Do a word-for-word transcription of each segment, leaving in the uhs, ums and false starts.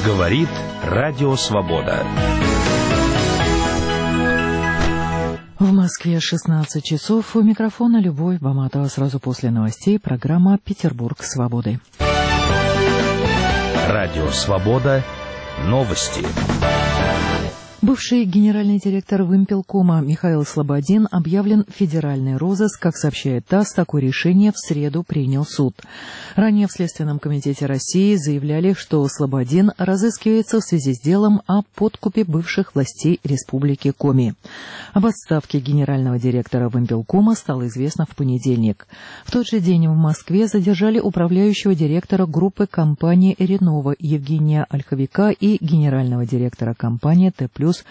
Говорит Радио Свобода. В Москве шестнадцать часов. У микрофона Любовь Баматова. Сразу после новостей программа «Петербург свободы». Радио Свобода. Новости. Бывший генеральный директор Вымпелкома Михаил Слободин объявлен в федеральный розыск. Как сообщает ТАСС, такое решение в среду принял суд. Ранее в Следственном комитете России заявляли, что Слободин разыскивается в связи с делом о подкупе бывших властей Республики Коми. Об отставке генерального директора Вымпелкома стало известно в понедельник. В тот же день в Москве задержали управляющего директора группы компании «Ренова» Евгения Ольховика и генерального директора компании «Т+»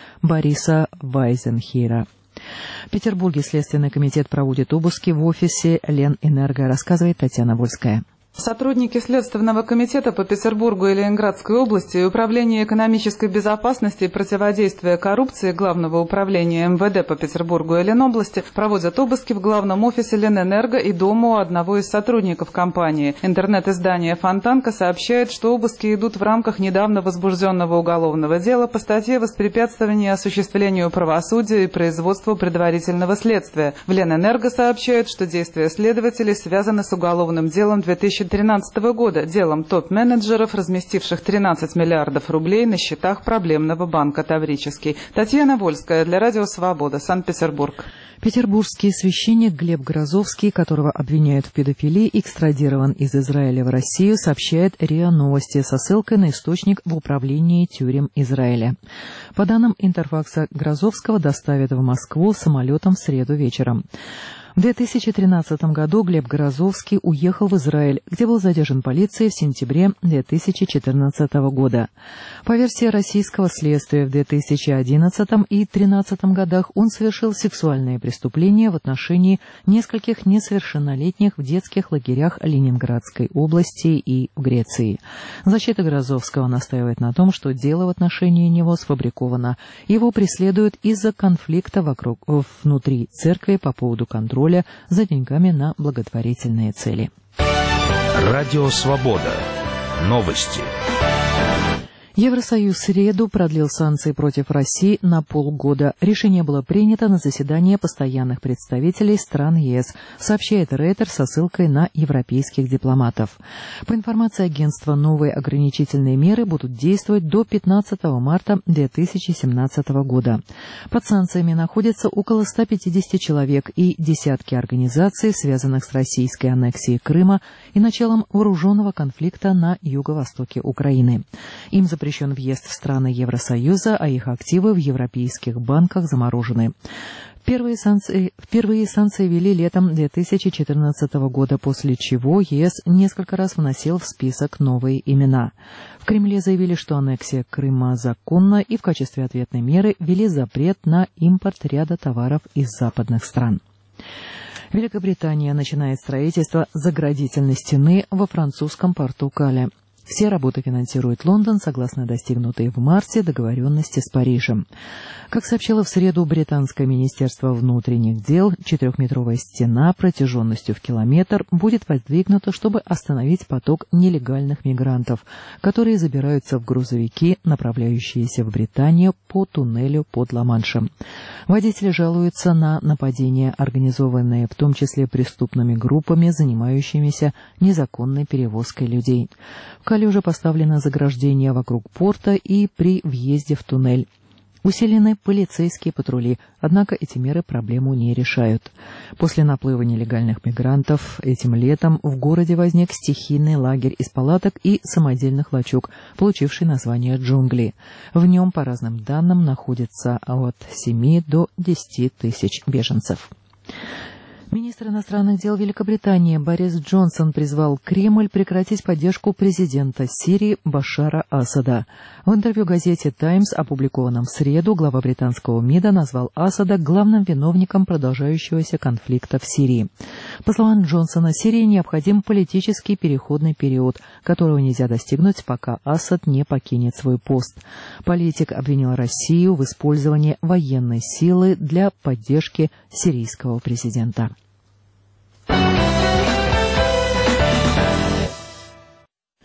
Бориса Вайзенхира. В Петербурге Следственный комитет проводит обыски в офисе Ленэнерго, рассказывает Татьяна Вольская. Сотрудники Следственного комитета по Петербургу и Ленинградской области и Управления экономической безопасности и противодействия коррупции Главного управления эм вэ дэ по Петербургу и Ленобласти проводят обыски в главном офисе Ленэнерго и дому одного из сотрудников компании. Интернет-издание «Фонтанка» сообщает, что обыски идут в рамках недавно возбужденного уголовного дела по статье «Воспрепятствование осуществлению правосудия и производству предварительного следствия». В Ленэнерго сообщают, что действия следователей связаны с уголовным делом две тысячи тринадцатого года, делом топ-менеджеров, разместивших тринадцать миллиардов рублей на счетах проблемного банка «Таврический». Татьяна Вольская для Радио Свобода, Санкт-Петербург. Петербургский священник Глеб Грозовский, которого обвиняют в педофилии, экстрадирован из Израиля в Россию, сообщает РИА Новости со ссылкой на источник в управлении тюрем Израиля. По данным Интерфакса, Грозовского доставят в Москву самолетом в среду вечером. В две тысячи тринадцатом году Глеб Грозовский уехал в Израиль, где был задержан полицией в сентябре две тысячи четырнадцатого года. По версии российского следствия, в две тысячи одиннадцатом и две тысячи тринадцатом годах он совершил сексуальные преступления в отношении нескольких несовершеннолетних в детских лагерях Ленинградской области и в Греции. Защита Грозовского настаивает на том, что дело в отношении него сфабриковано. Его преследуют из-за конфликта вокруг, внутри церкви по поводу контроля за деньгами на благотворительные цели. Радио Свобода. Новости. Евросоюз в среду продлил санкции против России на полгода. Решение было принято на заседании постоянных представителей стран ЕС, сообщает Рейтер со ссылкой на европейских дипломатов. По информации агентства, новые ограничительные меры будут действовать до пятнадцатого марта две тысячи семнадцатого года. Под санкциями находятся около ста пятидесяти человек и десятки организаций, связанных с российской аннексией Крыма и началом вооруженного конфликта на юго-востоке Украины. Им запрещено Запрещен въезд в страны Евросоюза, а их активы в европейских банках заморожены. Первые санкции, впервые санкции ввели летом две тысячи четырнадцатого года, после чего ЕС несколько раз вносил в список новые имена. В Кремле заявили, что аннексия Крыма законна, и в качестве ответной меры ввели запрет на импорт ряда товаров из западных стран. Великобритания начинает строительство заградительной стены во французском порту Кале. Все работы финансирует Лондон, согласно достигнутой в марте договоренности с Парижем. Как сообщило в среду британское министерство внутренних дел, четырехметровая стена протяженностью в километр будет воздвигнута, чтобы остановить поток нелегальных мигрантов, которые забираются в грузовики, направляющиеся в Британию по туннелю под Ла-Маншем. Водители жалуются на нападения, организованные в том числе преступными группами, занимающимися незаконной перевозкой людей. В Кале уже поставлено заграждение вокруг порта и при въезде в туннель. Усилены полицейские патрули, однако эти меры проблему не решают. После наплыва нелегальных мигрантов этим летом в городе возник стихийный лагерь из палаток и самодельных лачуг, получивший название «Джунгли». В нем, по разным данным, находится от семи до десяти тысяч беженцев. Министр иностранных дел Великобритании Борис Джонсон призвал Кремль прекратить поддержку президента Сирии Башара Асада. В интервью газете «Таймс», опубликованном в среду, глава британского МИДа назвал Асада главным виновником продолжающегося конфликта в Сирии. По словам Джонсона, Сирии необходим политический переходный период, которого нельзя достигнуть, пока Асад не покинет свой пост. Политик обвинил Россию в использовании военной силы для поддержки сирийского президента.